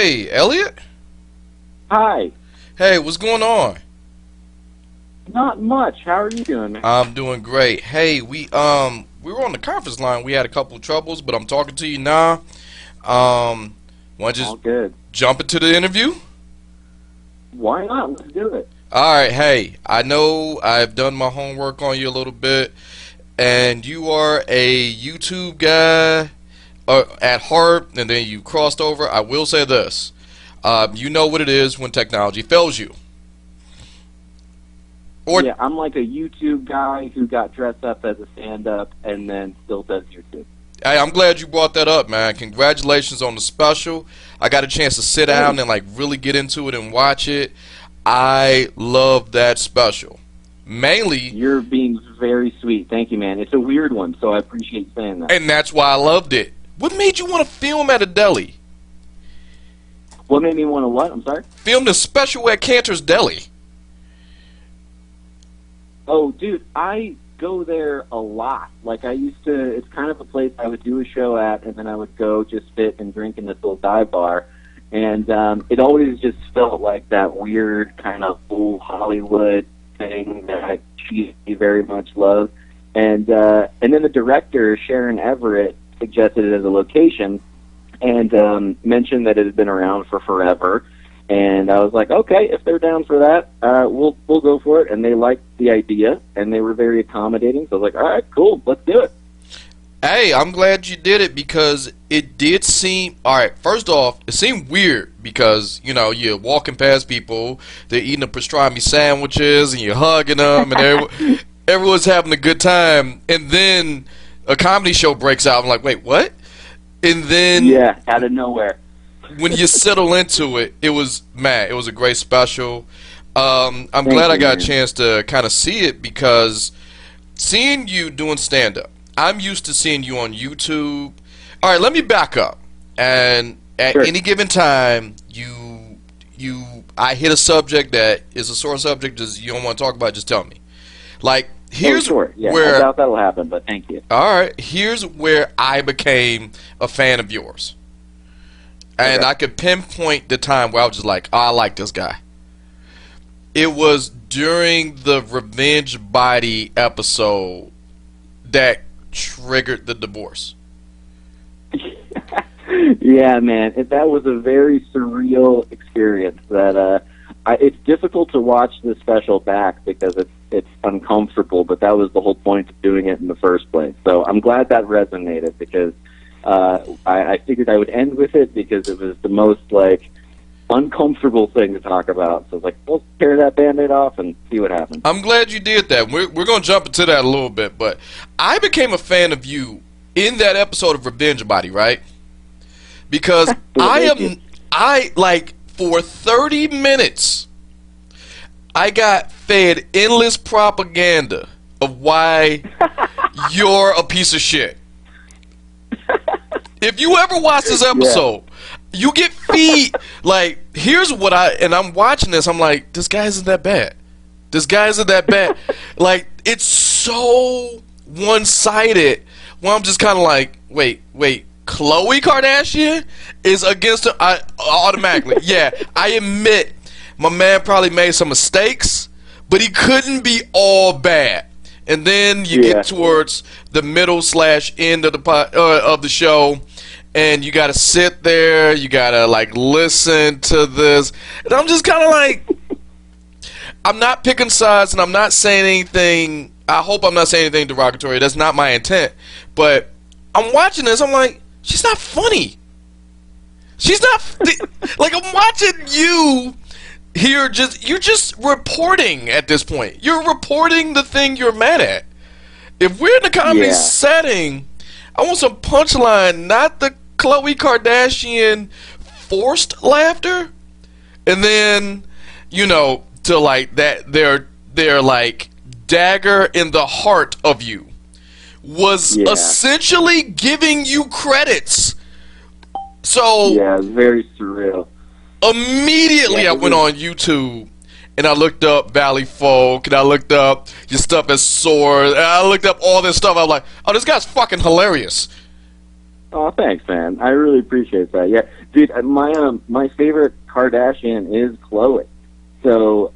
Hey, Elliot? Hi. Hey, what's going on? Not much. How are you doing, man? I'm doing great. Hey, we were on the conference line. We had a couple of troubles, but I'm talking to you now. Want to just All good. jump into the interview? Why not? Let's do it. All right. Hey, I know I've done my homework on you a little bit, and you are a YouTube guy at heart, and then you crossed over. I will say this. You know what it is when technology fails you. Yeah, I'm like a YouTube guy who got dressed up as a stand-up and then still does YouTube. Hey, I'm glad you brought that up, man. Congratulations on the special. I got a chance to sit down and like really get into it and watch it. I love that special. Mainly, You're being very sweet. Thank you, man. It's a weird one, so I appreciate you saying that. and that's why I loved it. What made you want to film at a deli? What made me want to what? I'm sorry? Film the special at Cantor's Deli. Oh, dude, I go there a lot. Like, I used to, it's kind of a place I would do a show at, and then I would go just sit and drink in this little dive bar. And it always just felt like that weird kind of old Hollywood thing that I very much love. And then the director, Sharon Everett, suggested it as a location and mentioned that it had been around for forever. And I was like, okay, if they're down for that, we'll go for it. And they liked the idea, and they were very accommodating. So I was like, all right, cool, let's do it. Hey, I'm glad you did it because it did seem, all right, first off, it seemed weird because, you know, you're walking past people, they're eating the pastrami sandwiches, and you're hugging them, and everyone's having a good time. And then a comedy show breaks out. I'm like, wait, what? And then Yeah, out of nowhere. when you settle into it, it was a great special. I'm glad I got a chance to kind of see it because seeing you doing stand-up, I'm used to seeing you on YouTube. All right, let me back up. And at any given time, I hit a subject that is a sore subject that you don't want to talk about, just tell me. Like, here's where I doubt that'll happen, but thank you. All right, here's where I became a fan of yours. And I could pinpoint the time where I was just like, oh, I like this guy. It was during the Revenge Body episode that triggered the divorce. Yeah, man, that was a very surreal experience. That it's difficult to watch the special back because it's uncomfortable, but that was the whole point of doing it in the first place. So I'm glad that resonated because I figured I would end with it because it was the most like uncomfortable thing to talk about. So I was like, let's tear that Band-Aid off and see what happens. I'm glad you did that. We're going to jump into that a little bit, but I became a fan of you in that episode of Revenge Body, right? Because for 30 minutes, I got fed endless propaganda of why you're a piece of shit. If you ever watch this episode, you get feed, like, here's what I'm watching this, I'm like, this guy isn't that bad. This guy isn't that bad. Like, it's so one-sided, where I'm just kind of like, wait, Khloe Kardashian is against her, automatically. Yeah, I admit, my man probably made some mistakes, but he couldn't be all bad. And then you get towards the middle/end of the show, and you got to sit there, you got to like listen to this, and I'm just kind of like, I'm not picking sides, and I'm not saying anything. I hope I'm not saying anything derogatory. That's not my intent. But I'm watching this, I'm like, she's not funny. She's not like, I'm watching you. You're just reporting at this point. You're reporting the thing you're mad at. If we're in a comedy setting, I want some punchline, not the Khloe Kardashian forced laughter. And then, you know, to like that, their like dagger in the heart of you was essentially giving you credits. So yeah, it's very surreal. Immediately I went on YouTube and I looked up Valley Folk and I looked up your stuff as Sore and I looked up all this stuff. I was like, oh, this guy's fucking hilarious. Oh, thanks, man. I really appreciate that. Yeah, Dude, my favorite Kardashian is Khloe. So,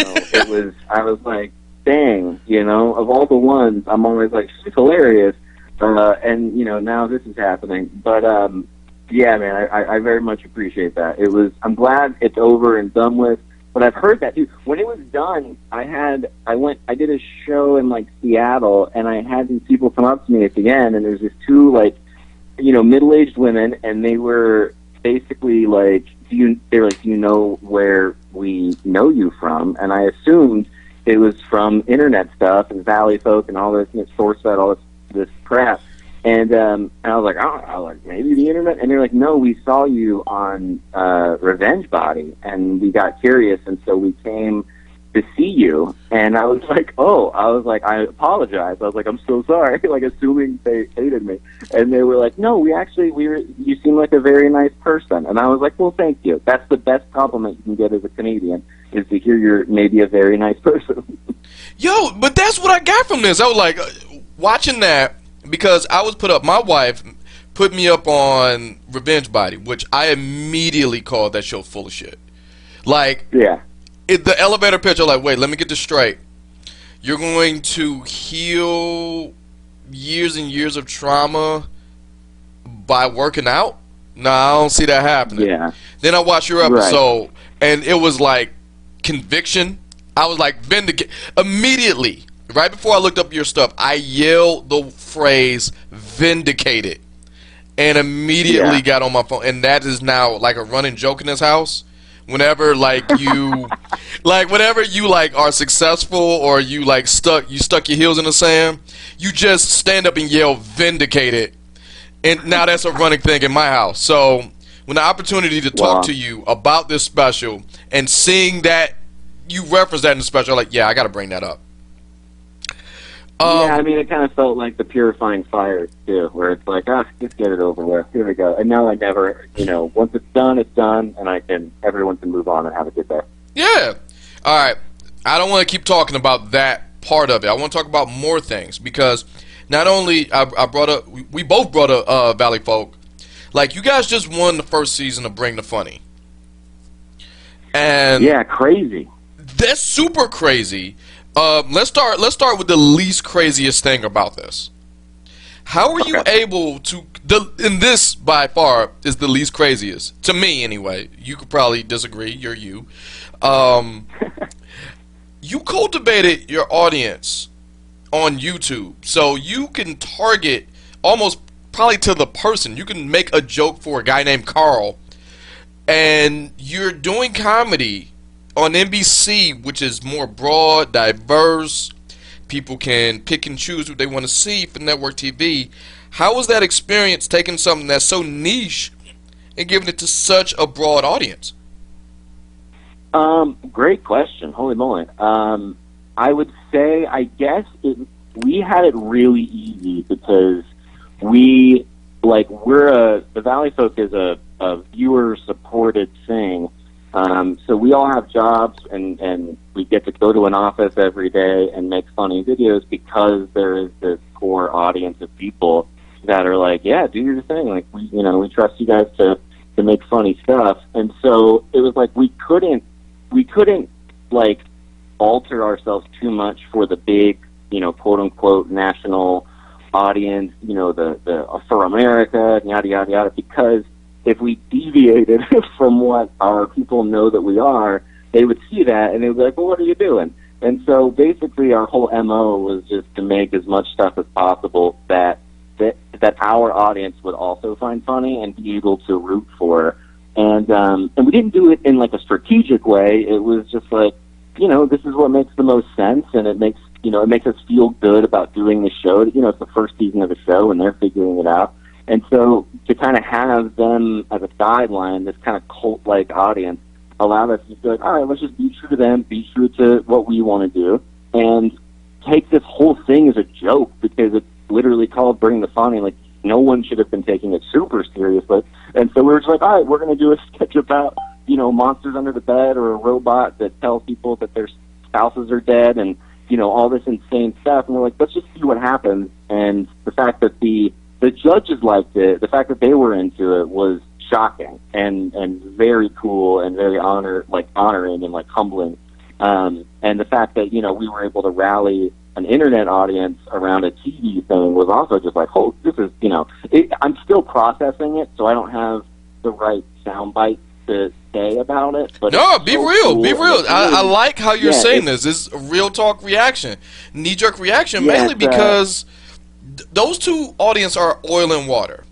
I was like, dang, of all the ones, I'm always like, she's hilarious. And, now this is happening. But, yeah, man, I very much appreciate that. I'm glad it's over and done with. But I've heard that, too. When it was done, I did a show in, like, Seattle, and I had these people come up to me at the end, and there's these two, like, middle-aged women, and they were basically like, do you know where we know you from? And I assumed it was from internet stuff and Valley Folk and all this, and SourceFed, all this crap. And I was like, maybe the internet. And they're like, no, we saw you on Revenge Body, and we got curious, and so we came to see you. And I was like, I apologize. I was like, I'm so sorry, like assuming they hated me. And they were like, no, you seem like a very nice person. And I was like, well, thank you. That's the best compliment you can get as a Canadian, is to hear you're maybe a very nice person. Yo, but that's what I got from this. I was like, watching that, because I was my wife put me up on Revenge Body, which I immediately called that show full of shit. Like, yeah. The elevator pitch, I'm like, wait, let me get this straight. You're going to heal years and years of trauma by working out? No, I don't see that happening. Yeah. Then I watched your episode, and it was like conviction. I was like, immediately, right before I looked up your stuff, I yelled the phrase vindicated, and immediately got on my phone. And that is now like a running joke in this house. Whenever you are successful, or you stuck your heels in the sand, you just stand up and yell vindicated. And now that's a running thing in my house. So when the opportunity to talk to you about this special, and seeing that you reference that in the special, I'm like, yeah, I got to bring that up. Yeah, I mean, it kind of felt like the purifying fire, too, where it's like, just get it over with. Here we go. And now I never, once it's done, and everyone can move on and have a good day. Yeah. All right. I don't want to keep talking about that part of it. I want to talk about more things, because not only we both brought up Valley Folk. Like, you guys just won the first season of Bring the Funny. And yeah, crazy. That's super crazy. Let's start with the least craziest thing about this. How are you able to? And this by far is the least craziest to me, anyway. You could probably disagree. You're you. You cultivated your audience on YouTube, so you can target almost probably to the person. You can make a joke for a guy named Carl, and you're doing comedy on NBC, which is more broad, diverse. People can pick and choose what they want to see for network TV. How was that experience, taking something that's so niche and giving it to such a broad audience? Great question. Holy moly. I would say, I guess we had it really easy, because the Valley Folk is a viewer-supported thing. So we all have jobs, and we get to go to an office every day and make funny videos, because there is this core audience of people that are like, yeah, do your thing. Like, we trust you guys to make funny stuff. And so it was like we couldn't like alter ourselves too much for the big, quote unquote national audience, for America, and yada yada yada, because if we deviated from what our people know that we are, they would see that, and they would be like, well, what are you doing? And so basically our whole MO was just to make as much stuff as possible that our audience would also find funny and be able to root for. And we didn't do it in like a strategic way. It was just like, this is what makes the most sense, and it makes us feel good about doing the show. It's the first season of the show, and they're figuring it out. And so to kind of have them as a guideline, this kind of cult-like audience, allowed us to be like, all right, let's just be true to them, be true to what we want to do, and take this whole thing as a joke, because it's literally called Bring the Funny. Like, no one should have been taking it super seriously. And so we were just like, all right, we're going to do a sketch about, monsters under the bed, or a robot that tells people that their spouses are dead, and, all this insane stuff. And we're like, let's just see what happens. And the fact that the judges liked it, the fact that they were into it, was shocking and very cool and very honoring and like humbling. And the fact that, you know, we were able to rally an internet audience around a TV thing was also just like, oh, this is, you know, I'm still processing it, so I don't have the right soundbite to say about it. But no, be so real, cool. be real. I like how you're saying it's, this. It's a real talk reaction, knee-jerk reaction, yeah, mainly because those two audience are oil and water.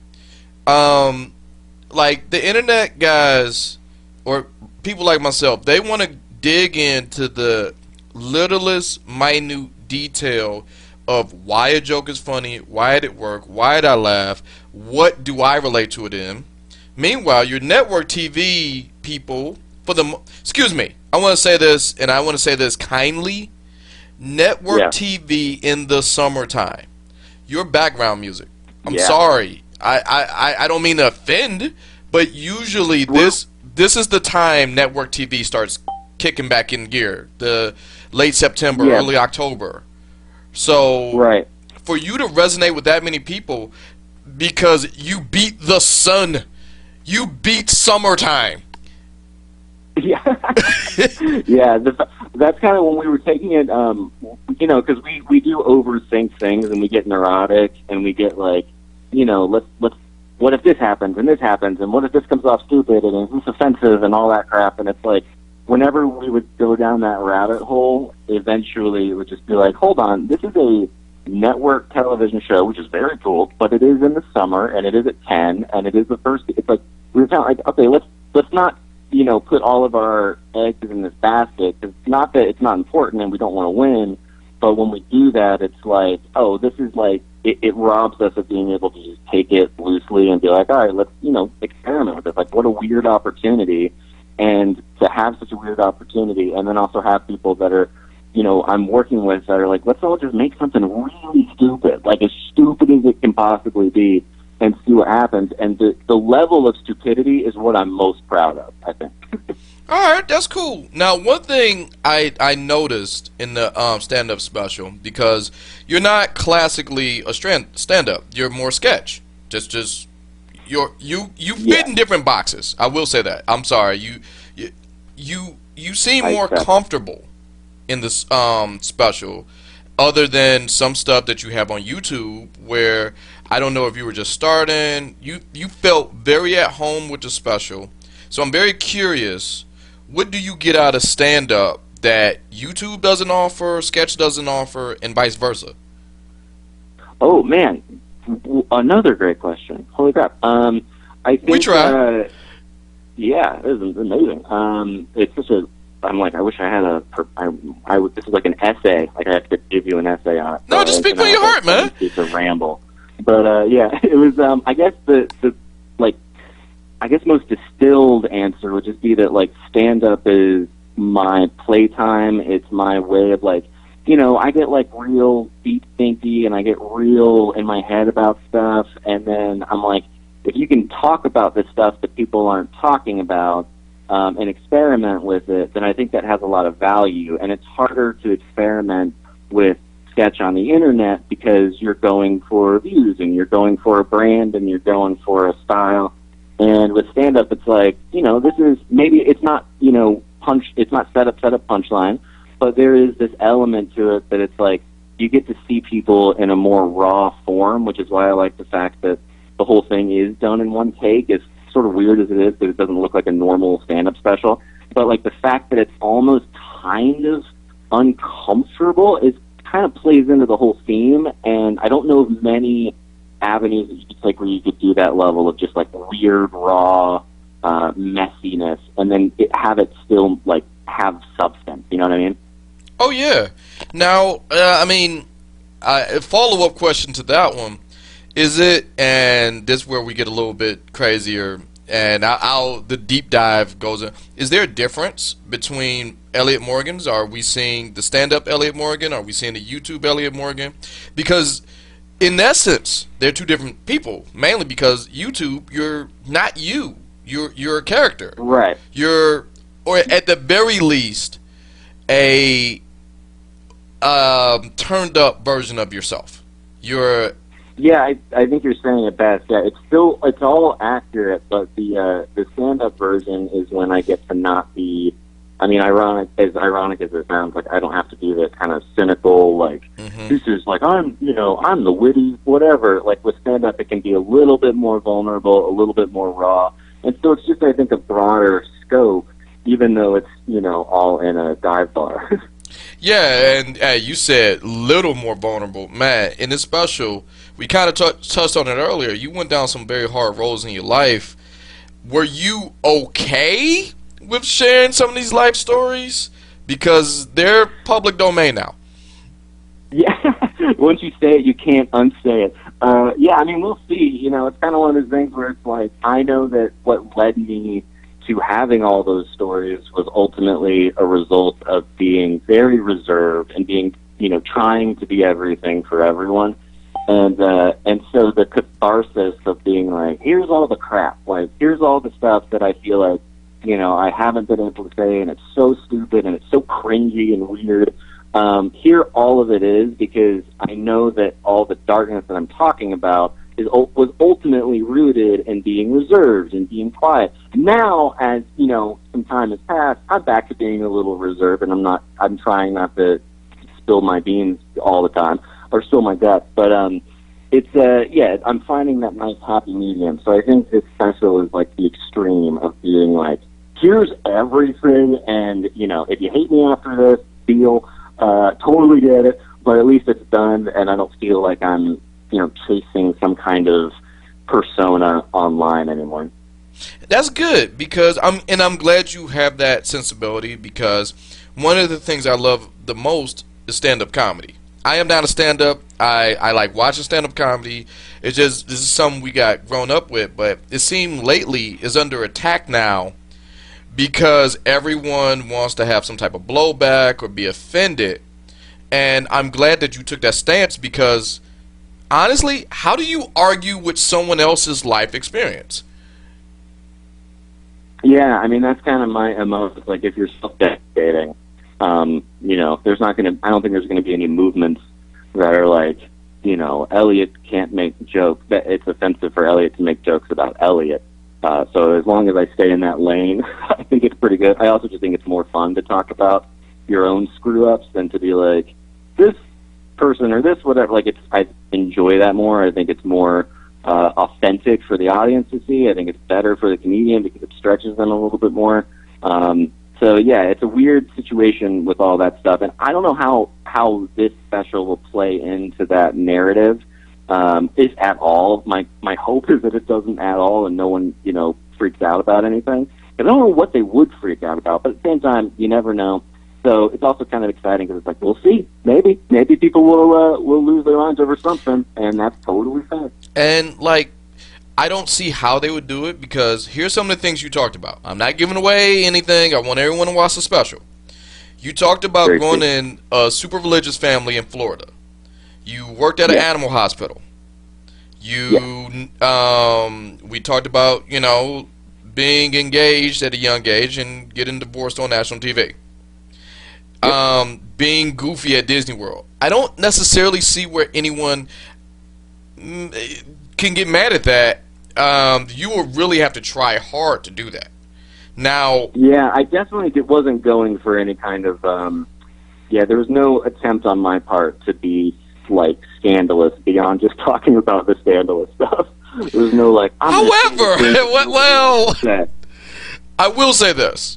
Like the internet guys or people like myself, they want to dig into the littlest minute detail of why a joke is funny, why did it work, why did I laugh, what do I relate to it in. Meanwhile, your network TV people, excuse me, I want to say this, and I want to say this kindly, network TV in the summertime, your background music, I'm sorry, I don't mean to offend, but usually this is the time network TV starts kicking back in gear, the late September, early October. So for you to resonate with that many people because you beat the sun, you beat summertime. Yeah, yeah. That's kind of when we were taking it, you know, because we do overthink things and we get neurotic and we get like, you know, let's what if this happens and this happens and what if this comes off stupid and is this offensive and all that crap, and it's like whenever we would go down that rabbit hole, eventually it would just be like, hold on, this is a network television show, which is very cool, but it is in the summer and it is at 10 and it is the first. It's like we were kind of like, okay, let's not, you know, put all of our eggs in this basket. It's not that it's not important and we don't want to win, but when we do that, it's like, oh, this is like, it robs us of being able to just take it loosely and be like, all right, let's, you know, experiment with it. Like, what a weird opportunity. And to have such a weird opportunity and then also have people that are, you know, I'm working with that are like, let's all just make something really stupid, like as stupid as it can possibly be, and see what happens. And the level of stupidity is what I'm most proud of, I think. All right, that's cool. Now, one thing I noticed in the stand-up special, because you're not classically a stand-up, you're more sketch. You fit in different boxes. I will say that. I'm sorry. You seem more comfortable in this special, other than some stuff that you have on YouTube where I don't know if you were just starting. You felt very at home with the special. So I'm very curious, what do you get out of stand-up that YouTube doesn't offer, sketch doesn't offer, and vice versa? Oh, man. Another great question. Holy crap. I think we try. Yeah, it was amazing. It's such a, I'm like, I wish I had this is like an essay. Like I have to give you an essay on it. No, just speak from your heart, man. It's a ramble. But yeah, it was, I guess I guess most distilled answer would just be that like stand-up is my playtime. It's my way of like, you know, I get like real deep thinky and I get real in my head about stuff, and then I'm like, if you can talk about this stuff that people aren't talking about and experiment with it, then I think that has a lot of value. And it's harder to experiment with sketch on the internet because you're going for views and you're going for a brand and you're going for a style. And with stand-up, it's like, you know, this is, maybe it's not, you know, it's not set up, punchline, but there is this element to it that it's like, you get to see people in a more raw form, which is why I like the fact that the whole thing is done in one take. As sort of weird as it is, because it doesn't look like a normal stand-up special. But like the fact that it's almost kind of uncomfortable is kind of plays into the whole theme. And I don't know of many avenues that you could take where you could do that level of just like weird, raw messiness, and then have it still like have substance. You know what I mean? Oh yeah. Now, I mean, a follow-up question to that one. Is it, and this is where we get a little bit crazier, and the deep dive goes in. Is there a difference between Elliot Morgan's? Are we seeing the stand-up Elliot Morgan? Are we seeing the YouTube Elliot Morgan? Because in essence, they're two different people. Mainly because YouTube, you're not you. You're a character. Right. You're, or at the very least, a turned up version of yourself. You're Yeah, I think you're saying it best. Yeah, it's all accurate, but the stand up version is when I get to not be. I mean, ironic as it sounds, like I don't have to be this kind of cynical, like this is like I'm the witty whatever. Like with stand up, it can be a little bit more vulnerable, a little bit more raw, and so it's just I think a broader scope, even though it's all in a dive bar. Yeah, and you said little more vulnerable, man. In this special, we kind of touched on it earlier. You went down some very hard roads in your life. Were you okay with sharing some of these life stories? Because they're public domain now. Yeah, once you say it, you can't unsay it. Yeah, I mean, we'll see. It's kind of one of those things where it's like, I know that what led me to having all those stories was ultimately a result of being very reserved and being, trying to be everything for everyone. And so the catharsis of being like, here's all the crap, like, here's all the stuff that I feel like, I haven't been able to say, and it's so stupid, and it's so cringy and weird. Here all of it is, because I know that all the darkness that I'm talking about was ultimately rooted in being reserved and being quiet. Now, as, some time has passed, I'm back to being a little reserved, and I'm trying not to spill my beans all the time, or spill my guts, but, I'm finding that nice happy medium. So I think this special is like the extreme of being like, here's everything, and, if you hate me after this, totally get it, but at least it's done, and I don't feel like I'm, chasing some kind of persona online anymore. That's good, because I'm glad you have that sensibility, because one of the things I love the most is stand-up comedy. I am not a stand-up. I like watching stand-up comedy. It's just, this is something we got grown up with, but it seemed lately is under attack now because everyone wants to have some type of blowback or be offended. And I'm glad that you took that stance, because honestly, how do you argue with someone else's life experience? Yeah, I mean, that's kind of my MO. It's like, if you're self-deprecating, there's not going to, I don't think there's going to be any movements that are like, Elliot can't make jokes. It's offensive for Elliot to make jokes about Elliot. So as long as I stay in that lane, I think it's pretty good. I also just think it's more fun to talk about your own screw-ups than to be like, this person or this whatever. Like, I enjoy that more. I think it's more authentic for the audience to see. I think it's better for the comedian because it stretches them a little bit more. So yeah, it's a weird situation with all that stuff, and I don't know how this special will play into that narrative, if at all. My hope is that it doesn't at all, and no one freaks out about anything. Because I don't know what they would freak out about, but at the same time, you never know. So it's also kind of exciting because it's like, we'll see. Maybe people will lose their minds over something, and that's totally fine. And like, I don't see how they would do it, because here's some of the things you talked about. I'm not giving away anything. I want everyone to watch the special. You talked about growing in a super religious family in Florida. You worked at an animal hospital. We talked about, being engaged at a young age and getting divorced on national TV. Being goofy at Disney World. I don't necessarily see where anyone can get mad at that. You will really have to try hard to do that. Now, yeah, I definitely wasn't going for any kind of, there was no attempt on my part to be, like, scandalous beyond just talking about the scandalous stuff. There was no, like, however, I will say this.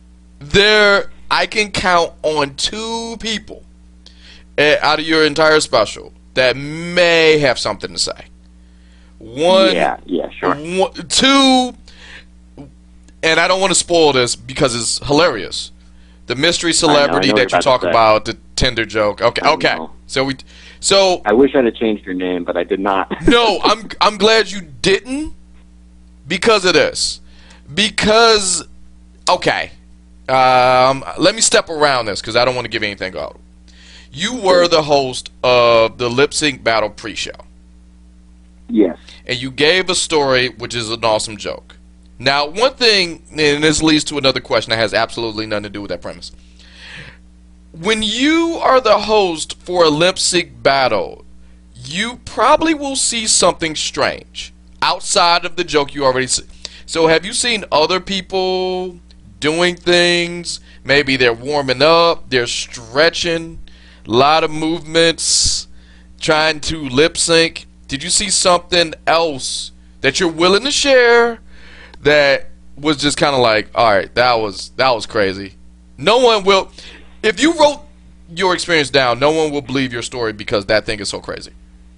I can count on 2 people out of your entire special that may have something to say. One, sure. 2, and I don't want to spoil this because it's hilarious. The mystery celebrity that you talk about, the Tinder joke. Okay. So I wish I'd have changed your name, but I did not. No, I'm glad you didn't, because of this. Because, okay, let me step around this because I don't want to give anything out. You were the host of the Lip Sync Battle pre-show. Yes. And you gave a story, which is an awesome joke. Now, one thing, and this leads to another question that has absolutely nothing to do with that premise. When you are the host for a lip sync battle, you probably will see something strange outside of the joke you already see. So have you seen other people doing things? Maybe they're warming up, they're stretching, a lot of movements, trying to lip sync. Did you see something else that you're willing to share that was just kind of like, all right, that was crazy? No one will, if you wrote your experience down, no one will believe your story because that thing is so crazy.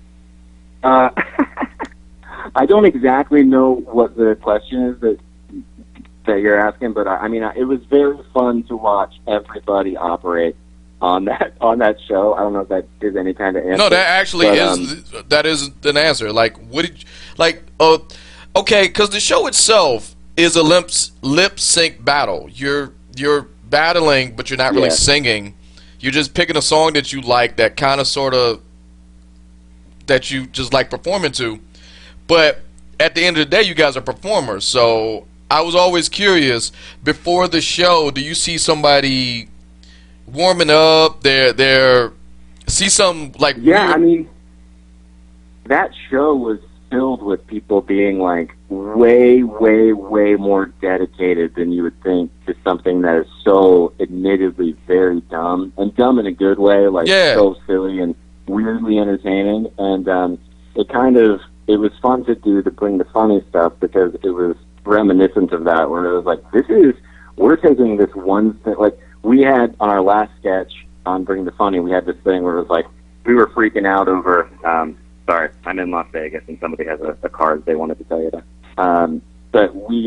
I don't exactly know what the question is that you're asking, but I mean, it was very fun to watch everybody operate on that show. I don't know if that is any kind of answer. No, that actually that is an answer. Like, what did you, like? Okay, because the show itself is a lip sync battle. You're battling, but you're not really singing. You're just picking a song that you like, that kind of sort of that you just like performing to. But at the end of the day, you guys are performers. So I was always curious, before the show, do you see somebody warming up? They're see some like I mean, that show was filled with people being like way more dedicated than you would think to something that is so admittedly very dumb, and dumb in a good way, like so silly and weirdly entertaining. And it was fun to do, to bring the funny stuff, because it was reminiscent of that, where it was like, we're taking this one thing, like we had on our last sketch on Bring the Funny, we had this thing where it was like, we were freaking out over, sorry, I'm in Las Vegas and somebody has a card they wanted to tell you that. But we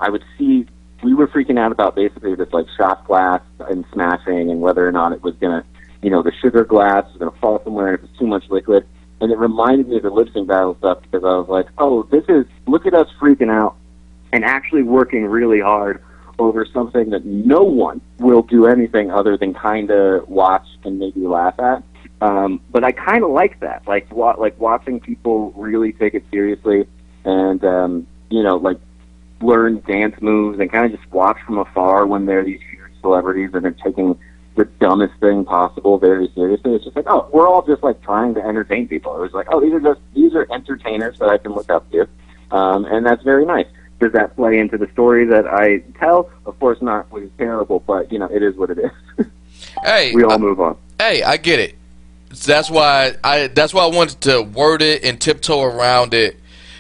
were freaking out about basically this like shot glass and smashing, and whether or not it was going to, the sugar glass was going to fall somewhere, and if it was too much liquid. And it reminded me of the lip sync battle stuff, because I was like, look at us freaking out and actually working really hard over something that no one will do anything other than kind of watch and maybe laugh at. But I kind of like that, like watching people really take it seriously, and like learn dance moves and kind of just watch from afar when they're these huge celebrities and they're taking the dumbest thing possible very seriously. It's just like, oh, we're all just like trying to entertain people. It was like, oh, these are entertainers that I can look up to, and that's very nice. Does that play into the story that I tell? Of course not, which is terrible, but it is what it is. Hey, we all move on. Hey, I get it. That's why I wanted to word it and tiptoe around it,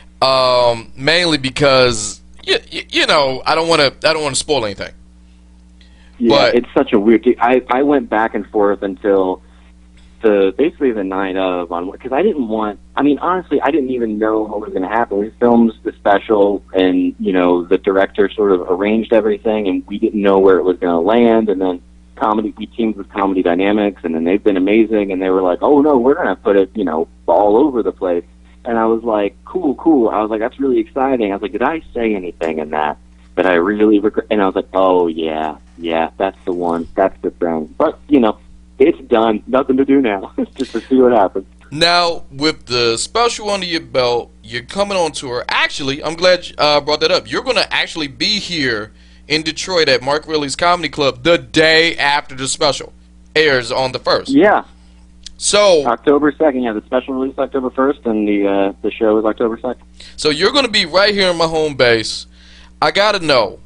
mainly because I don't want to spoil anything. Yeah, but it's such a weird. I went back and forth until basically the night of, because I didn't want. I mean, honestly, I didn't even know what was going to happen. We filmed the special, and the director sort of arranged everything, and we didn't know where it was going to land. And then we teamed with Comedy Dynamics, and then they've been amazing. And they were like, "Oh no, we're going to put it, all over the place." And I was like, "Cool." I was like, "That's really exciting." I was like, "Did I say anything in that I really regret?" And I was like, "Oh yeah, that's the one. That's the thing." But it's done. Nothing to do now. Just to see what happens. Now, with the special under your belt, you're coming on tour. Actually, I'm glad you brought that up. You're going to actually be here in Detroit at Mark Riley's Comedy Club the day after the special airs on the 1st. Yeah. So October 2nd, the special release October 1st, and the show is October 2nd. So you're going to be right here in my home base. I got to know,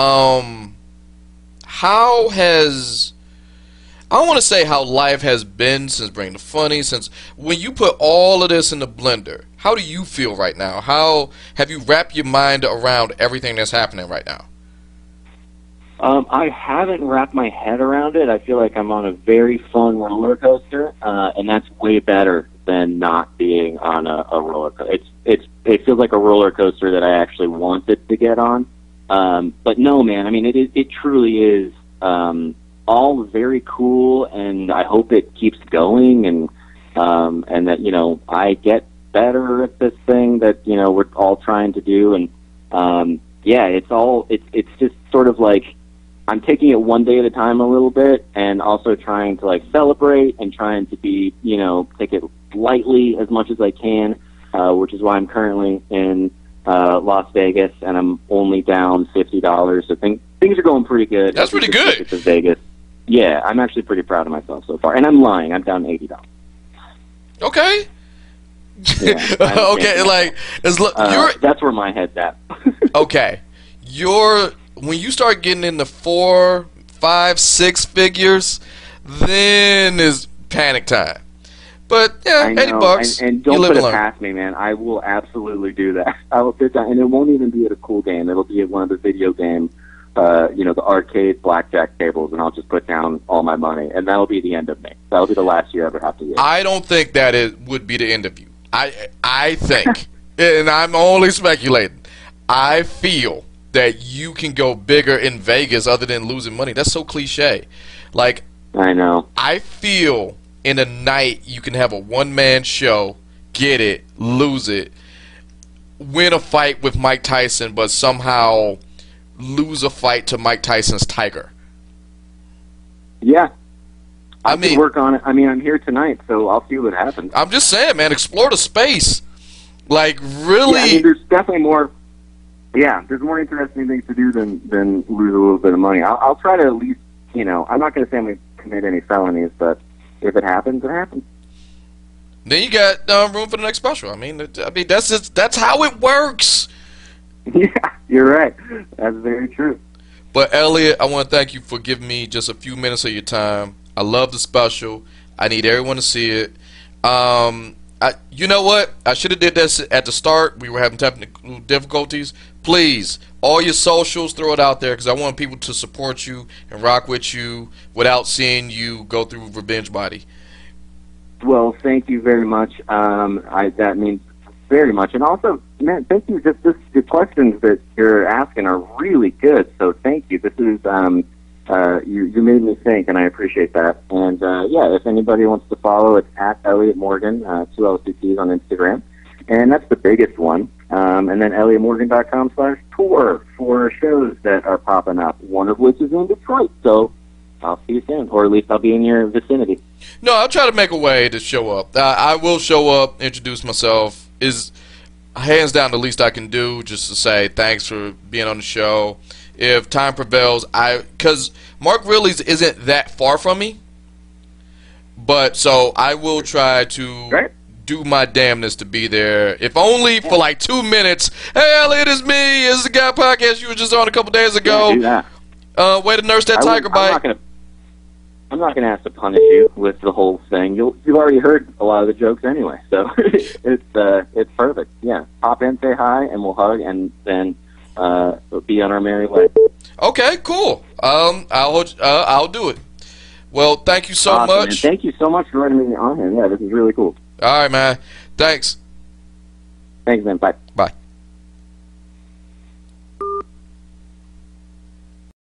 I want to say how life has been since Bring the Funny, since when you put all of this in the blender. How do you feel right now? How have you wrapped your mind around everything that's happening right now? I haven't wrapped my head around it. I feel like I'm on a very fun roller coaster, and that's way better than not being on a roller coaster. It feels like a roller coaster that I actually wanted to get on. But no, man, I mean, it truly is all very cool, and I hope it keeps going, and that, I get better at this thing that, we're all trying to do. And, it's just sort of like, I'm taking it one day at a time a little bit, and also trying to celebrate and trying to be, take it lightly as much as I can, which is why I'm currently in Las Vegas, and I'm only down $50. So things are going pretty good. That's pretty good. To Vegas. Yeah, I'm actually pretty proud of myself so far. And I'm lying. I'm down $80. Okay. Yeah, Okay, like that's where my head's at. okay. When you start getting into 4, 5, 6 figures, then is panic time. But yeah, $80. And don't put it past me, man. I will absolutely do that. I will sit down, and it won't even be at a cool game. It'll be at one of the video game, the arcade blackjack tables, and I'll just put down all my money, and that'll be the end of me. That'll be the last you ever have to use. I don't think that it would be the end of you. I think, and I'm only speculating, I feel that you can go bigger in Vegas other than losing money. That's so cliche. Like, I know. I feel in a night you can have a one-man show, get it, lose it, win a fight with Mike Tyson, but somehow lose a fight to Mike Tyson's Tiger. Yeah. I mean, work on it. I mean, I'm here tonight, so I'll see what happens. I'm just saying, man, explore the space. Like, really. Yeah, I mean, there's definitely more. Yeah, there's more interesting things to do than lose a little bit of money. I'll try to at least, I'm not going to say I'm going to commit any felonies, but if it happens, it happens. Then you got room for the next special. I mean, that's how it works. Yeah, you're right. That's very true. But Elliot, I want to thank you for giving me just a few minutes of your time. I love the special. I need everyone to see it. You know what? I should have did this at the start. We were having technical difficulties. Please, all your socials, throw it out there because I want people to support you and rock with you without seeing you go through Revenge Body. Well, thank you very much. That means very much. And also, man, thank you. The questions that you're asking are really good. So thank you. This is you made me think, and I appreciate that. And yeah, if anybody wants to follow, it's at Elliot Morgan, 2 LCTs on Instagram, and that's the biggest one. And then ElliotMorgan.com/tour for shows that are popping up. One of which is in Detroit. So I'll see you soon, or at least I'll be in your vicinity. No, I'll try to make a way to show up. I will show up, introduce myself. Is hands down the least I can do, just to say thanks for being on the show. If time prevails, because Mark Ridley's isn't that far from me, but so I will try to do my damnness to be there, if only for like 2 minutes. Hey, Elliot, it's me. It's the Guy Podcast you were just on a couple days ago. Yeah, do that. Way to nurse that tiger bite. I'm not gonna have to punish you with the whole thing. You've already heard a lot of the jokes anyway, so it's perfect. Yeah, pop in, say hi, and we'll hug, and then be on our merry way. Okay, cool. I'll do it. Well, thank you so much. Man. Thank you so much for letting me on here. Yeah, this is really cool. All right, man. Thanks. Thanks, man. Bye. Bye.